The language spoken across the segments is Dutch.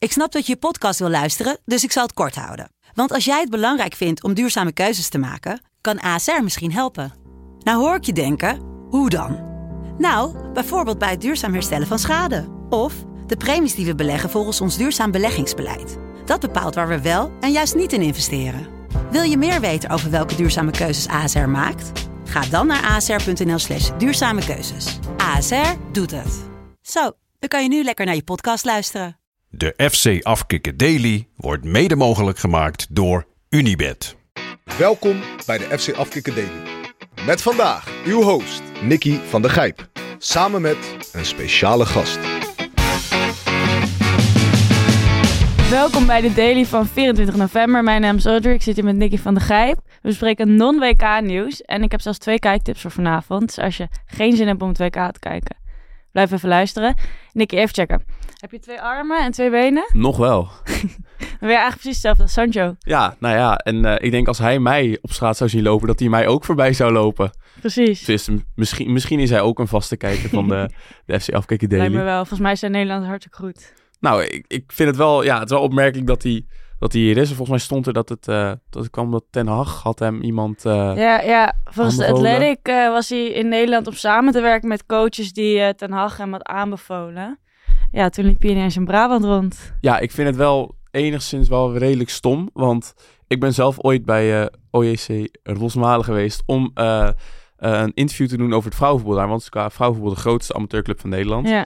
Ik snap dat je podcast wil luisteren, dus ik zal het kort houden. Want als jij het belangrijk vindt om duurzame keuzes te maken, kan ASR misschien helpen. Nou hoor ik je denken, hoe dan? Nou, bijvoorbeeld bij het duurzaam herstellen van schade. Of de premies die we beleggen volgens ons duurzaam beleggingsbeleid. Dat bepaalt waar we wel en juist niet in investeren. Wil je meer weten over welke duurzame keuzes ASR maakt? Ga dan naar asr.nl/duurzame keuzes. ASR doet het. Zo, dan kan je nu lekker naar je podcast luisteren. De FC Afkikken Daily wordt mede mogelijk gemaakt door Unibet. Welkom bij de FC Afkikken Daily. Met vandaag uw host Nicky van der Gijp. Samen met een speciale gast. Welkom bij de Daily van 24 november. Mijn naam is Audrey, ik zit hier met Nicky van der Gijp. We bespreken non-WK nieuws en ik heb zelfs 2 kijktips voor vanavond. Dus als je geen zin hebt om het WK te kijken, blijf even luisteren. Nicky, even checken. Heb je 2 armen en 2 benen? Nog wel. Dan ben je eigenlijk precies hetzelfde als Sancho. Ja, nou ja. En ik denk als hij mij op straat zou zien lopen, dat hij mij ook voorbij zou lopen. Precies. Dus misschien is hij ook een vaste kijker van de FC Afkikken Daily. Lijkt me wel. Volgens mij zijn Nederlanders hartstikke goed. Nou, ik vind het wel, ja, het is wel opmerkelijk dat hij hier is. En volgens mij stond er dat het kwam dat Ten Hag had hem iemand Ja, volgens de aanbevolen. Athletic was hij in Nederland om samen te werken met coaches die Ten Hag hem had aanbevolen. Ja, toen liep hij ineens in Brabant rond. Ja, ik vind het wel enigszins wel redelijk stom. Want ik ben zelf ooit bij OJC Rosmalen geweest om een interview te doen over het vrouwenvoetbal daar. Want het is qua vrouwenvoetbal de grootste amateurclub van Nederland. Ja.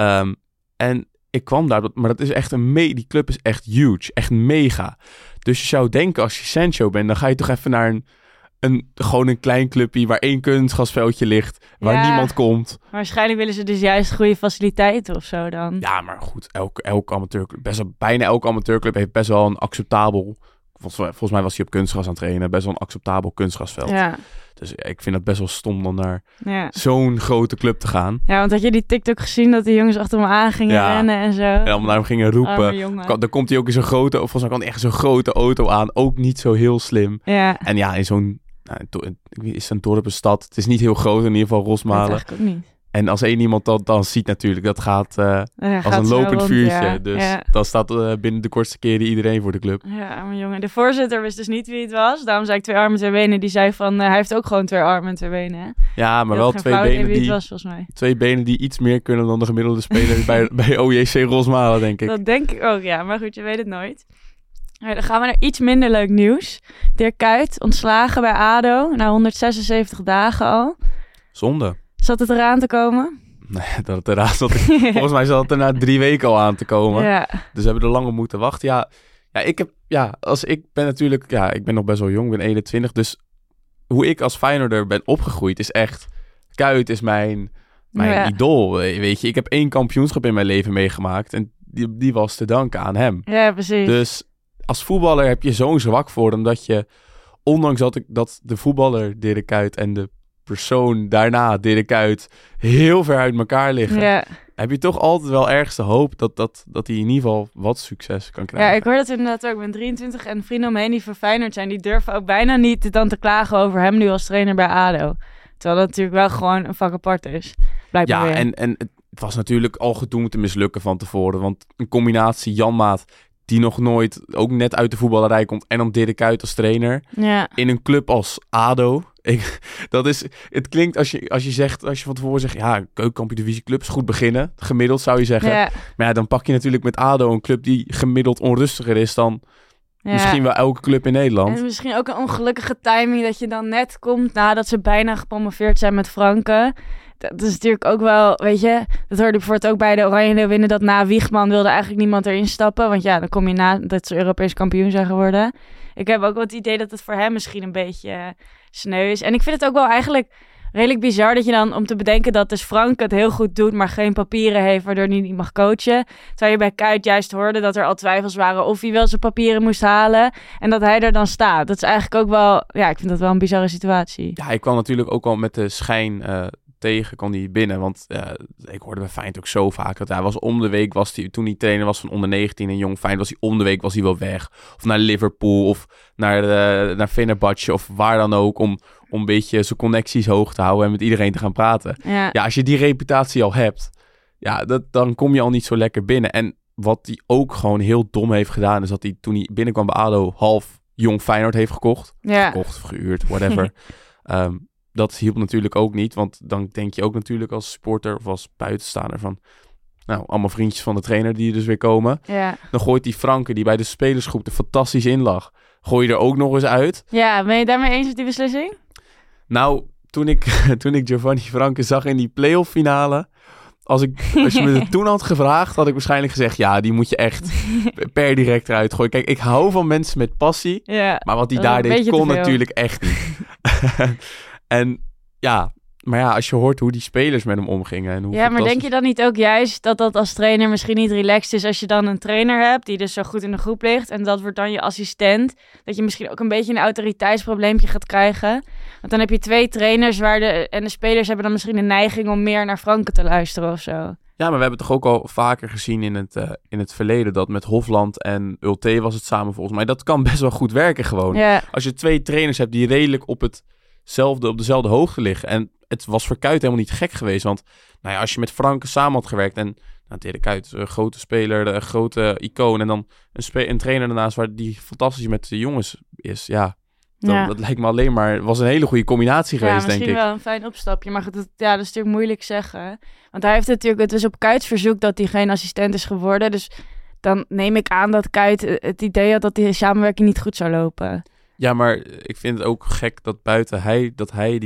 En ik kwam daar, maar dat is echt die club is echt huge, echt mega. Dus je zou denken als je Sancho bent, dan ga je toch even naar gewoon een klein clubje waar 1 kunstgrasveldje ligt, waar niemand komt. Waarschijnlijk willen ze dus juist goede faciliteiten of zo dan. Ja, maar goed, elke amateurclub, bijna elke amateurclub heeft best wel een acceptabel, volgens mij was hij op kunstgras aan het trainen, best wel een acceptabel kunstgrasveld. Ja. Dus ik vind het best wel stom om naar Ja. zo'n grote club te gaan. Ja, want had je die TikTok gezien dat die jongens achter me aan gingen rennen en zo? En allemaal naar hem gingen Arme roepen. jongen. Dan komt hij ook in zo'n grote, volgens mij kan hij echt zo'n grote auto aan. Ook niet zo heel slim. Ja. En ja, in zo'n, is een dorp, een stad. Het is niet heel groot, in ieder geval Dat Rosmalen. eigenlijk ook niet. En als één iemand dat dan ziet natuurlijk, dat gaat Ja, als gaat een zo lopend rond, vuurtje. ja. Dus Ja. dan staat binnen de kortste keren iedereen voor de club. Ja, arme jongen. De voorzitter wist dus niet wie het was. Daarom zei ik 2 armen, 2 benen. Die zei van, hij heeft ook gewoon 2 armen en 2 benen. Hè? Ja, maar Die wel had geen flauw idee wie het was, volgens mij. 2 benen die iets meer kunnen dan de gemiddelde speler bij OJC Rosmalen, denk ik. Dat denk ik ook, ja. Maar goed, je weet het nooit. Dan gaan we naar iets minder leuk nieuws. Dirk Kuyt, ontslagen bij ADO. Na 176 dagen al. Zonde. Zat het eraan te komen? Nee, dat het eraan zat. Volgens mij zat het er na 3 weken al aan te komen. Ja. Dus we hebben er lang op moeten wachten. Ik ben nog best wel jong, ik ben 21. Dus hoe ik als Feyenoorder ben opgegroeid is echt... Kuyt is mijn idool, weet je. Ik heb 1 kampioenschap in mijn leven meegemaakt. En die was te danken aan hem. Ja, precies. Dus als voetballer heb je zo'n zwak voor hem dat je... Ondanks dat de voetballer Dirk Kuyt en de persoon daarna Dirk Kuyt heel ver uit elkaar liggen... Ja. Heb je toch altijd wel ergens de hoop dat hij in ieder geval wat succes kan krijgen. Ja, ik hoor dat inderdaad ook. Ik ben 23 en vrienden omheen die verfijnd zijn, die durven ook bijna niet dan te klagen over hem nu als trainer bij ADO. Terwijl dat natuurlijk wel gewoon een vak apart is. Blijkbaar Ja, weer. en het was natuurlijk al gedoemd te mislukken van tevoren. Want een combinatie Janmaat, die nog nooit, ook net uit de voetballerij komt, en dan Dirk Kuyt als trainer. Ja. In een club als ADO. Het klinkt als je van tevoren zegt, ja, keukenkampioen-divisie club is goed beginnen. Gemiddeld zou je zeggen. Ja. Maar ja, dan pak je natuurlijk met ADO een club die gemiddeld onrustiger is dan misschien wel elke club in Nederland. En misschien ook een ongelukkige timing dat je dan net komt nadat ze bijna gepromoveerd zijn met Franke. Dat is natuurlijk ook wel, weet je, dat hoorde bijvoorbeeld ook bij de Oranje Leeuwinnen, dat na Wiegman wilde eigenlijk niemand erin stappen. Want ja, dan kom je na dat ze Europees kampioen zijn geworden. Ik heb ook wel het idee dat het voor hem misschien een beetje sneu is. En ik vind het ook wel eigenlijk redelijk bizar dat je dan, om te bedenken dat dus Frank het heel goed doet, maar geen papieren heeft, waardoor hij niet mag coachen. Terwijl je bij Kuyt juist hoorde dat er al twijfels waren of hij wel zijn papieren moest halen. En dat hij er dan staat. Dat is eigenlijk ook wel, ja, ik vind dat wel een bizarre situatie. Ja, hij kwam natuurlijk ook al met de schijn tegen, kon hij binnen. Want ik hoorde bij Feyenoord ook zo vaak dat hij was om de week, toen hij trainer was van onder 19 en jong Feyenoord, was hij om de week wel weg. Of naar Liverpool of naar Fenerbahce of waar dan ook, om een beetje zijn connecties hoog te houden en met iedereen te gaan praten. Ja. Ja, als je die reputatie al hebt, ja, dan kom je al niet zo lekker binnen. En wat hij ook gewoon heel dom heeft gedaan... is dat hij toen hij binnenkwam bij ADO... half jong Feyenoord heeft gekocht. Ja. Gekocht of gehuurd, whatever. Dat hielp natuurlijk ook niet. Want dan denk je ook natuurlijk als supporter... of als buitenstaander van... nou, allemaal vriendjes van de trainer die er dus weer komen. Ja. Dan gooit die Franke, die bij de spelersgroep er fantastisch in lag... gooi je er ook nog eens uit. Ja, ben je daarmee eens met die beslissing? Nou, toen ik Giovanni Franke zag in die playoff finale... Als je me het toen had gevraagd, had ik waarschijnlijk gezegd... ja, die moet je echt per direct eruit gooien. Kijk, ik hou van mensen met passie. Ja, Maar wat hij dat is daar een deed, beetje kon te veel. natuurlijk echt niet. En ja, maar ja, als je hoort hoe die spelers met hem omgingen... En hoe ja, maar denk fantastisch- je dan niet ook juist dat als trainer misschien niet relaxed is... als je dan een trainer hebt die dus zo goed in de groep ligt... en dat wordt dan je assistent... dat je misschien ook een beetje een autoriteitsprobleempje gaat krijgen. Want dan heb je 2 trainers en de spelers hebben dan misschien de neiging... om meer naar Franke te luisteren of zo. Ja, maar we hebben toch ook al vaker gezien in het verleden... dat met Hofland en Ulte was het samen volgens mij. Dat kan best wel goed werken gewoon. Ja, Als je 2 trainers hebt die redelijk op dezelfde hoogte liggen... en het was voor Kuyt helemaal niet gek geweest. Want nou ja, als je met Franke samen had gewerkt... en nou, Dirk Kuyt is een grote speler, een grote icoon... en dan een trainer daarnaast waar die fantastisch met de jongens is... ja, dat lijkt me alleen maar... was een hele goede combinatie geweest, denk ik. misschien wel een fijn opstapje. Maar goed, dat is natuurlijk moeilijk zeggen. Want hij heeft het is op Kuyt's verzoek dat hij geen assistent is geworden. Dus dan neem ik aan dat Kuyt het idee had dat die samenwerking niet goed zou lopen. Ja, maar ik vind het ook gek dat hij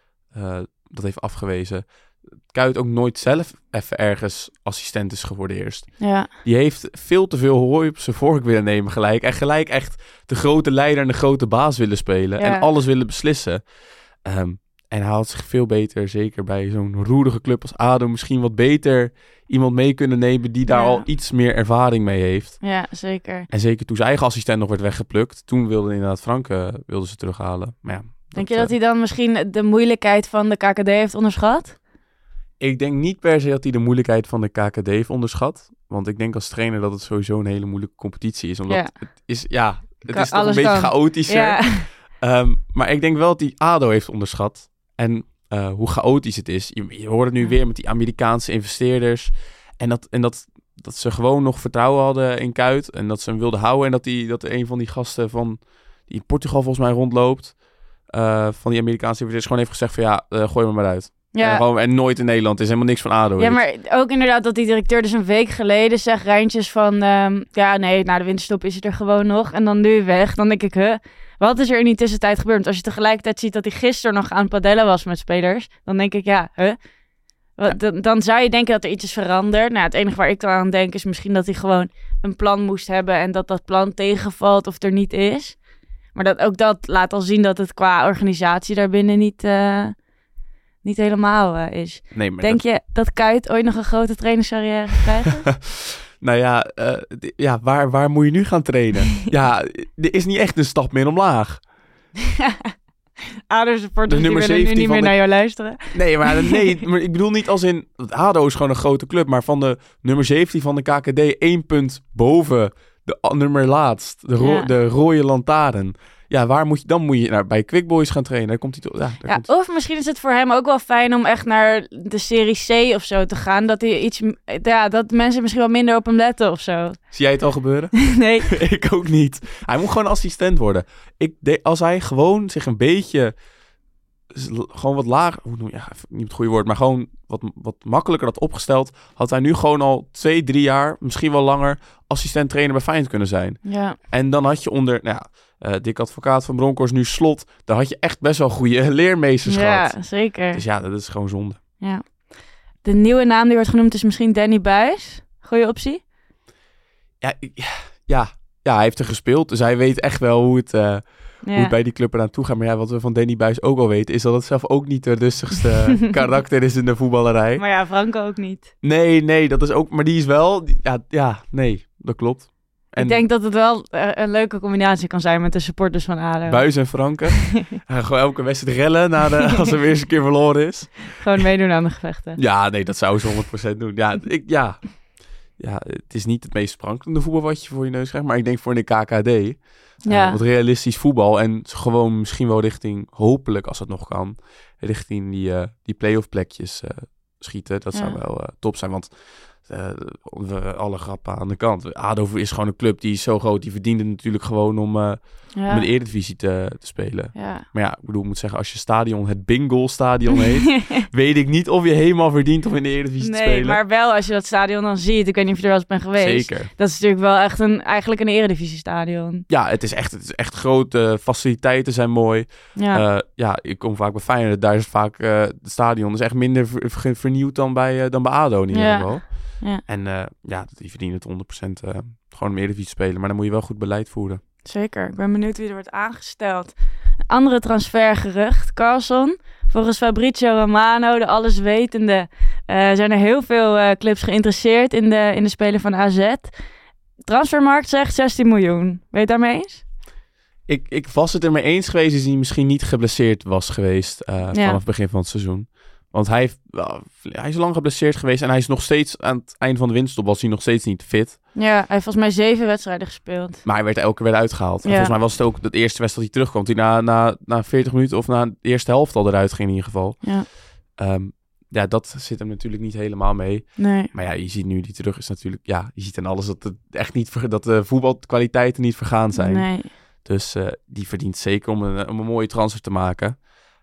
dat heeft afgewezen... Kuyt ook nooit zelf even ergens assistent is geworden eerst. Ja, Die heeft veel te veel hooi op zijn vork willen nemen gelijk. En gelijk echt de grote leider en de grote baas willen spelen. Ja. En alles willen beslissen. En hij had zich veel beter, zeker bij zo'n roerige club als ADO... misschien wat beter iemand mee kunnen nemen... die daar al iets meer ervaring mee heeft. ja, zeker. En zeker toen zijn eigen assistent nog werd weggeplukt... toen wilde inderdaad Franke ze terughalen. Maar ja, Denk je dat hij dan misschien de moeilijkheid van de KKD heeft onderschat? Ik denk niet per se dat hij de moeilijkheid van de KKD heeft onderschat. Want ik denk als trainer dat het sowieso een hele moeilijke competitie is. Omdat het is toch een beetje chaotischer. Ja. Maar ik denk wel dat hij ADO heeft onderschat. En hoe chaotisch het is. Je hoort het nu weer met die Amerikaanse investeerders. En dat ze gewoon nog vertrouwen hadden in Kuyt. En dat ze hem wilden houden. En dat een van die gasten die in Portugal volgens mij rondloopt. Van die Amerikaanse investeerders gewoon heeft gezegd van gooi me maar uit. Ja. En nooit in Nederland. Het is helemaal niks van ADO. Ja, maar ook inderdaad dat die directeur dus een week geleden zegt Rijntjes van... na de winterstop is hij er gewoon nog. En dan nu weg. Dan denk ik, wat is er in die tussentijd gebeurd? Want als je tegelijkertijd ziet dat hij gisteren nog aan het padellen was met spelers... dan denk ik, Dan zou je denken dat er iets is veranderd. Nou, het enige waar ik dan aan denk is misschien dat hij gewoon een plan moest hebben... en dat plan tegenvalt of er niet is. Maar dat laat al zien dat het qua organisatie daarbinnen niet helemaal is. Nee, maar Denk je dat Kuyt ooit nog een grote trainerscarrière gaat krijgen? Nou ja, waar moet je nu gaan trainen? Ja, er is niet echt een stap meer omlaag. ADO-supporters De die nummer willen nu 17 niet meer naar jou luisteren. Nee, maar ik bedoel niet als in... ADO is gewoon een grote club, maar van de nummer 17 van de KKD 1 punt boven de nummer laatst. De rode lantaarn. Ja, dan moet je bij Quick Boys gaan trainen. Daar komt hij komt... Of misschien is het voor hem ook wel fijn om echt naar de serie C of zo te gaan. Dat hij dat mensen misschien wel minder op hem letten of zo. Zie jij het al gebeuren? Nee. Ik ook niet. Hij moet gewoon assistent worden. Als hij gewoon zich een beetje... gewoon wat lager... niet het goede woord, maar gewoon wat makkelijker had opgesteld... had hij nu gewoon al 2-3 jaar, misschien wel langer... assistent trainer bij Feyenoord kunnen zijn. Ja. En dan had je onder... Dick Advocaat van Bronkhorst, nu Slot... daar had je echt best wel goede leermeesters gehad. Ja, zeker. Dus ja, dat is gewoon zonde. Ja. De nieuwe naam die wordt genoemd is misschien Danny Buijs. Goeie optie? Ja, hij heeft er gespeeld. Dus hij weet echt wel hoe het bij die club eraan toe gaat. Maar ja, wat we van Danny Buijs ook al weten... is dat het zelf ook niet de rustigste karakter is in de voetballerij. Maar ja, Franco ook niet. Nee, dat is ook... Maar die is wel... Nee, dat klopt. En ik denk dat het wel een leuke combinatie kan zijn met de supporters van ADO. Buijs en Franke. Gewoon elke wedstrijd rellen als er weer eens een keer verloren is. Gewoon meedoen aan de gevechten. Ja, nee, dat zou ze 100% doen. Ja, het is niet het meest sprankelende voetbal wat je voor je neus krijgt. Maar ik denk voor de KKD... wat realistisch voetbal. En gewoon misschien wel richting... hopelijk, als het nog kan... richting die play-off plekjes schieten. Dat zou wel top zijn. Want alle grappen aan de kant. ADO is gewoon een club die is zo groot. Die verdient het natuurlijk gewoon om de Eredivisie te spelen. Ja. Maar ja, ik bedoel, ik moet zeggen, als je stadion het Bingo Stadion heet, weet ik niet of je helemaal verdient om in de Eredivisie te spelen. Nee, maar wel als je dat stadion dan ziet. Ik weet niet of je er wel eens bent geweest. Zeker. Dat is natuurlijk wel echt eigenlijk een Eredivisie stadion. Ja, het is echt groot. Faciliteiten zijn mooi. Ja. Ik kom vaak bij Feyenoord. Daar is vaak het stadion is echt minder vernieuwd dan bij ADO in ieder geval. Ja. En die verdienen het 100% gewoon om Eredivisie te spelen. Maar dan moet je wel goed beleid voeren. Zeker. Ik ben benieuwd wie er wordt aangesteld. Andere transfergerucht. Carlson. Volgens Fabrizio Romano, de alleswetende, zijn er heel veel clubs geïnteresseerd in de speler van AZ. Transfermarkt zegt 16 miljoen. Ben je het daarmee eens? Ik was het ermee eens geweest als hij misschien niet geblesseerd was geweest vanaf het begin van het seizoen. Want hij is lang geblesseerd geweest en hij is nog steeds aan het eind van de winterstop was hij nog steeds niet fit. Ja, hij heeft volgens mij 7 wedstrijden gespeeld. Maar hij werd elke keer uitgehaald. En volgens mij was het ook de eerste wedstrijd die terugkwam. Die na 40 minuten of na de eerste helft al eruit ging in ieder geval. Ja. Dat zit hem natuurlijk niet helemaal mee. Nee. Maar ja, je ziet nu die terug is natuurlijk... Ja, je ziet in alles dat het echt niet dat de voetbalkwaliteiten niet vergaan zijn. Nee. Dus die verdient zeker om een mooie transfer te maken.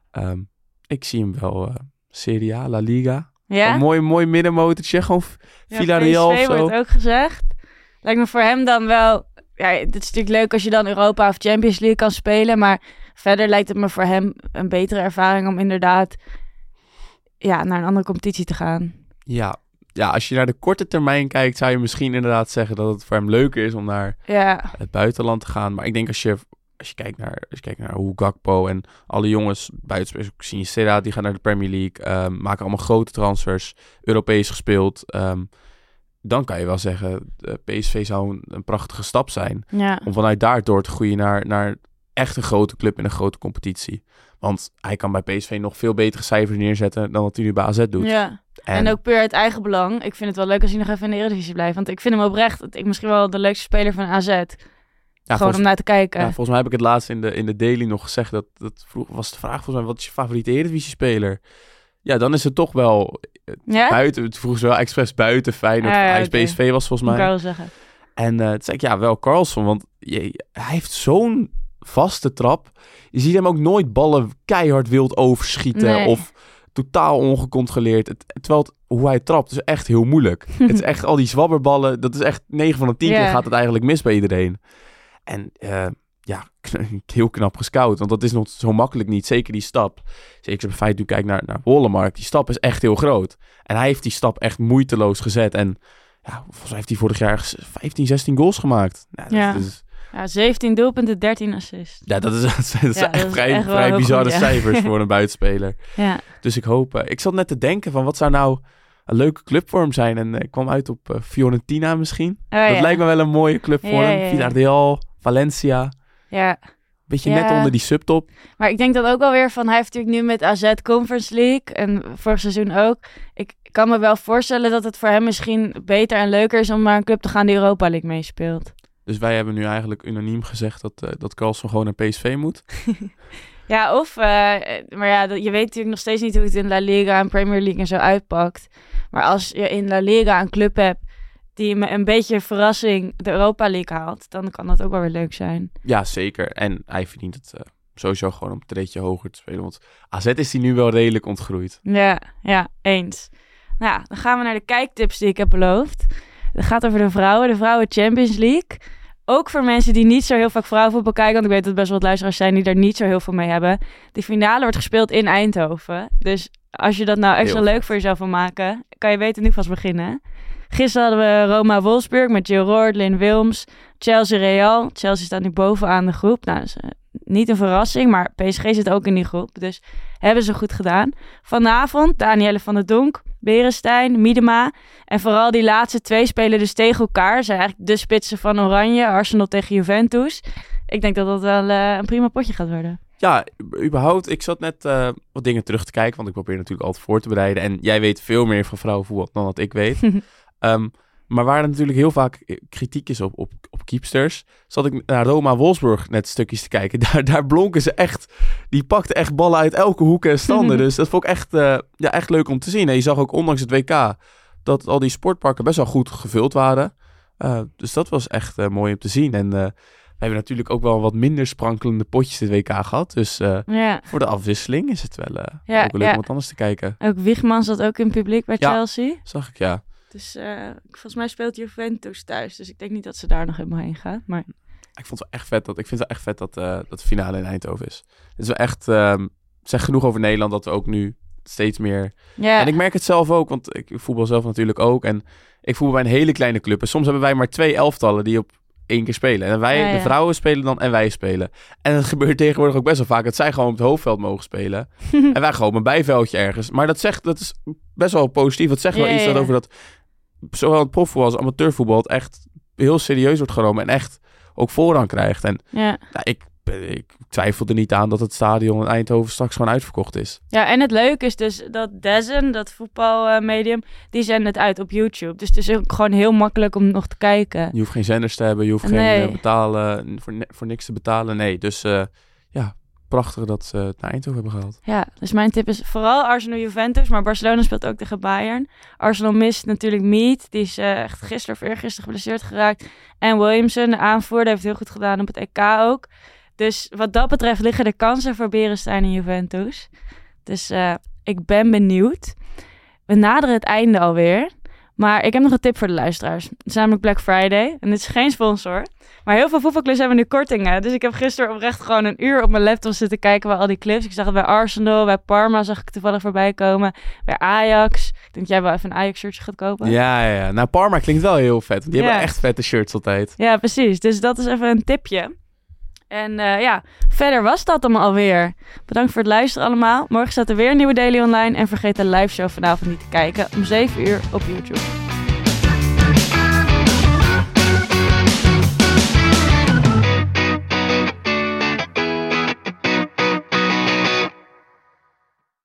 Ik zie hem wel... Serie A, La Liga. Ja? Een mooi middenmotortje. Gewoon Villarreal of PSV zo. wordt ook gezegd. Lijkt me voor hem dan wel... Ja, het is natuurlijk leuk als je dan Europa of Champions League kan spelen. Maar verder lijkt het me voor hem een betere ervaring om inderdaad naar een andere competitie te gaan. Ja, als je naar de korte termijn kijkt, zou je misschien inderdaad zeggen dat het voor hem leuker is om naar het buitenland te gaan. Maar ik denk als je kijkt naar hoe Gakpo en alle jongens buitenspelers, Sinistera, die gaan naar de Premier League, maken allemaal grote transfers, Europees gespeeld. Dan kan je wel zeggen, PSV zou een prachtige stap zijn. Ja. Om vanuit daar door te groeien naar echt een grote club in een grote competitie. Want hij kan bij PSV nog veel betere cijfers neerzetten dan wat hij nu bij AZ doet. Ja. En ook puur uit eigen belang. Ik vind het wel leuk als hij nog even in de Eredivisie blijft. Want ik vind hem oprecht misschien wel de leukste speler van AZ. Ja, gewoon om naar te kijken. Ja, volgens mij heb ik het laatst in de Daily nog gezegd. Dat vroeger was de vraag volgens mij, wat is je favoriete Eredivisie-speler? Ja, dan is het toch wel buiten. Het vroeg ze wel expres buiten Feyenoord. Hij is PSV was volgens mij. Kan ik wel zeggen. En toen zei ik, wel Carlson. Want hij heeft zo'n vaste trap. Je ziet hem ook nooit ballen keihard wild overschieten. Of totaal ongecontroleerd. Terwijl hoe hij trapt is echt heel moeilijk. Het is echt al die zwabberballen. Dat is echt 9 van de 10 keer gaat het eigenlijk mis bij iedereen. En heel knap gescout. Want dat is nog zo makkelijk niet. Zeker die stap. Zeker bij feit nu kijk naar Wollemark. Die stap is echt heel groot. En hij heeft die stap echt moeiteloos gezet. En volgens mij heeft hij vorig jaar 15, 16 goals gemaakt. Dat is 17 doelpunten, 13 assists. Ja, dat is echt vrij bizarre cijfers voor een buitenspeler. Ja. Dus ik hoop... ik zat net te denken van wat zou nou een leuke club voor hem zijn. En ik kwam uit op Fiorentina misschien. Dat lijkt me wel een mooie club voor hem. Villarreal, Valencia. Ja. Beetje net onder die subtop. Maar ik denk dat ook wel weer van... Hij heeft natuurlijk nu met AZ Conference League. En vorig seizoen ook. Ik kan me wel voorstellen dat het voor hem misschien beter en leuker is... om naar een club te gaan die Europa League meespeelt. Dus wij hebben nu eigenlijk unaniem gezegd dat Carlson gewoon naar PSV moet. Ja, of... maar je weet natuurlijk nog steeds niet hoe het in La Liga en Premier League en zo uitpakt. Maar als je in La Liga een club hebt die met een beetje verrassing de Europa League haalt, dan kan dat ook wel weer leuk zijn. Ja, zeker. En hij verdient het sowieso gewoon om een treedje hoger te spelen. Want AZ is hij nu wel redelijk ontgroeid. Ja, eens. Nou, dan gaan we naar de kijktips die ik heb beloofd. Het gaat over de Vrouwen Champions League. Ook voor mensen die niet zo heel vaak vrouwenvoetbal kijken, want ik weet dat er best wel wat luisteraars zijn die daar niet zo heel veel mee hebben. De finale wordt gespeeld in Eindhoven. Dus als je dat nou extra leuk voor jezelf wil maken, kan je beter nu vast beginnen. Gisteren hadden we Roma-Wolfsburg met Jill Roord, Lynn Wilms, Chelsea-Real. Chelsea staat nu bovenaan de groep. Nou, dat is niet een verrassing, maar PSG zit ook in die groep. Dus hebben ze goed gedaan. Vanavond Danielle van der Donk, Beresteyn, Miedema. En vooral die laatste 2 spelen dus tegen elkaar. Ze zijn eigenlijk de spitsen van Oranje, Arsenal tegen Juventus. Ik denk dat dat wel een prima potje gaat worden. Ja, überhaupt. Ik zat net wat dingen terug te kijken, want ik probeer natuurlijk altijd voor te bereiden. En jij weet veel meer van vrouwenvoetbal dan wat ik weet. Maar waar er natuurlijk heel vaak kritiek is op keepsters, zat ik naar Roma-Wolfsburg net stukjes te kijken. Daar blonken ze echt. Die pakten echt ballen uit elke hoek en standen. Dus dat vond ik echt leuk om te zien. En je zag ook ondanks het WK dat al die sportparken best wel goed gevuld waren. Dus dat was echt mooi om te zien. En we hebben natuurlijk ook wel wat minder sprankelende potjes dit WK gehad. Dus voor de afwisseling is het wel ook leuk om wat anders te kijken. Ook Wiegman zat ook in het publiek bij Chelsea. Zag ik, ja. Dus volgens mij speelt Juventus thuis. Dus ik denk niet dat ze daar nog helemaal heen gaan. Maar... Ik vind het wel echt vet dat de finale in Eindhoven is. Het is wel echt... zeg genoeg over Nederland dat we ook nu steeds meer... Ja. En ik merk het zelf ook, want ik voetbal zelf natuurlijk ook. En ik voetbal bij een hele kleine club. En soms hebben wij maar 2 elftallen die op 1 keer spelen. En wij, de vrouwen spelen dan en wij spelen. En het gebeurt tegenwoordig ook best wel vaak dat zij gewoon op het hoofdveld mogen spelen. En wij gewoon een bijveldje ergens. Maar dat is best wel positief. Dat zegt wel iets dat over dat zowel het profvoetbal als amateurvoetbal het echt heel serieus wordt genomen. En echt ook voorrang krijgt. En ik twijfel er niet aan dat het stadion in Eindhoven straks gewoon uitverkocht is. Ja, en het leuke is dus dat DAZN, dat voetbalmedium, die zenden het uit op YouTube. Dus het is ook gewoon heel makkelijk om nog te kijken. Je hoeft geen zenders te hebben, je hoeft geen betalen, voor niks te betalen. Nee, dus prachtig dat ze het naar Eindhoven hebben gehaald. Ja, dus mijn tip is vooral Arsenal-Juventus, maar Barcelona speelt ook tegen Bayern. Arsenal mist natuurlijk Mead, die is echt gisteren geblesseerd geraakt. En Williamson, de aanvoerder, heeft heel goed gedaan op het EK ook. Dus wat dat betreft liggen de kansen voor Beresteyn en Juventus. Dus ik ben benieuwd. We naderen het einde alweer. Maar ik heb nog een tip voor de luisteraars. Het is namelijk Black Friday. En dit is geen sponsor. Maar heel veel voetbalclubs hebben nu kortingen. Dus ik heb gisteren oprecht gewoon 1 uur op mijn laptop zitten kijken bij al die clips. Ik zag het bij Arsenal, bij Parma zag ik toevallig voorbij komen. Bij Ajax. Ik denk dat jij wel even een Ajax-shirtje gaat kopen. Ja. Nou, Parma klinkt wel heel vet. Die hebben echt vette shirts altijd. Ja, precies. Dus dat is even een tipje. En verder was dat dan alweer. Bedankt voor het luisteren allemaal. Morgen staat er weer een nieuwe Daily online. En vergeet de live show vanavond niet te kijken om 7 uur op YouTube.